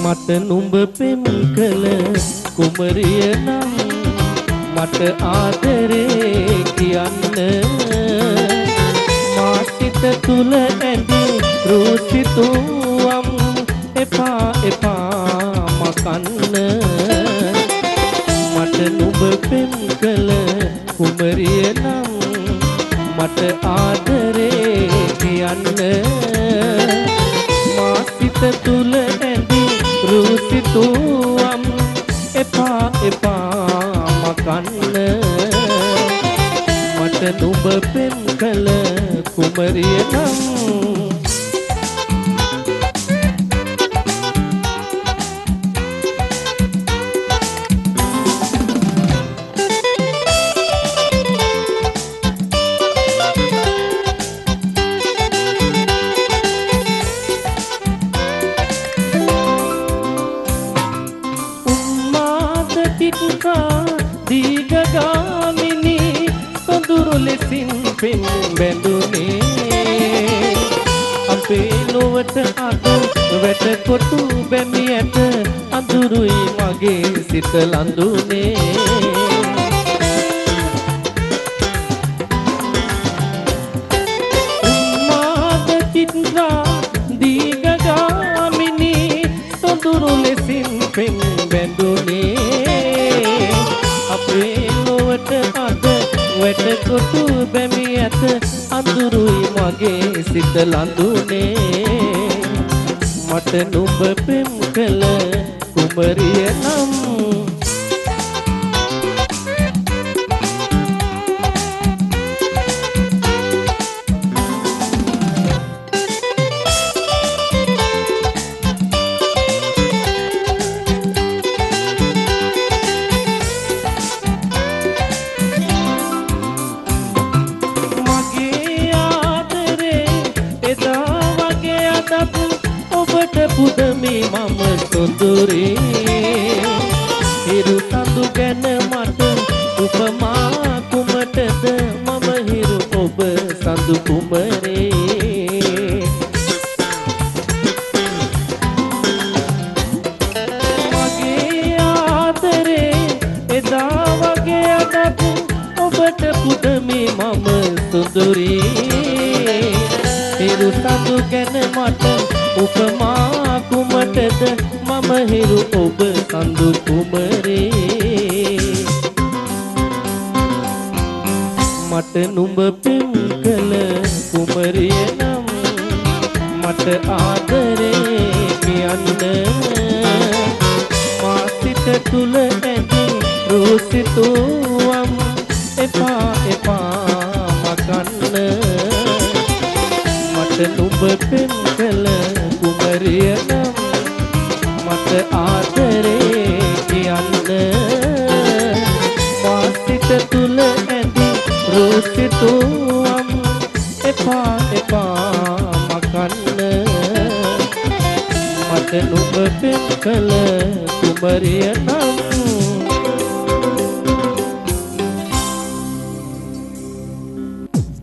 මට නුඹ පෙම් කළ කුමරිය නම් මට ආදරේ කියන්න මා සිත තුල ඇඳි රූසිතුවම් එපා එපා මකන්න මට නුඹ පෙම් කළ කුමරිය නම් මට ආදරේ කියන්න මා සිත තුල ඇඳි රූසිතුවම් එපා එපා මකන්න මට නුඹ පෙම් කළ කුමරිය නම් දීගගාමිනි සොඳුරු ලෙසින් පෙම් බැඳුනේ අපේ ලොවට අද වැටකොටු බැමි ඇත අඳුරුයි මගේ සිත ලඳුනේ උම්මාද චිත්‍රා දීගගාමිනි සොඳුරු ලෙසින් පෙම් බැඳුනේ අපේ ලොවට අද වැටකොටු බැමි ඇත අඳුරුයි මගේ සිත ලඳුනේ මට නුඹ පෙම් කළ කුමරිය නම් ඔබට පුදමි මම සොඳුරේ හිරු සඳු ගැන මට උපමා කුමටද මම හිරු ඔබ සඳු කුමරේ මගේ ආදරේ එදා වගේ අදත් ඔබට පුදමි මම සොඳුරේ හිරු සඳු ගැන මට උපමා කුමටද මම හිරු ඔබ සඳු කුමරේ මට නුඹ පෙම් කළ කුමරිය නම් මට ආදරේ කියන්න මා සිත තුල ඇති රූසිතුවම් එපා එපා මකන්න මට නුඹ පෙම් කළ කුමරිය නම් මට ආදරේ කියන්න මා සිත තුල ඇති රූසිතුවම් එපා එපා මකන්න මට නුඹ පෙම් කළ කුමරිය නම්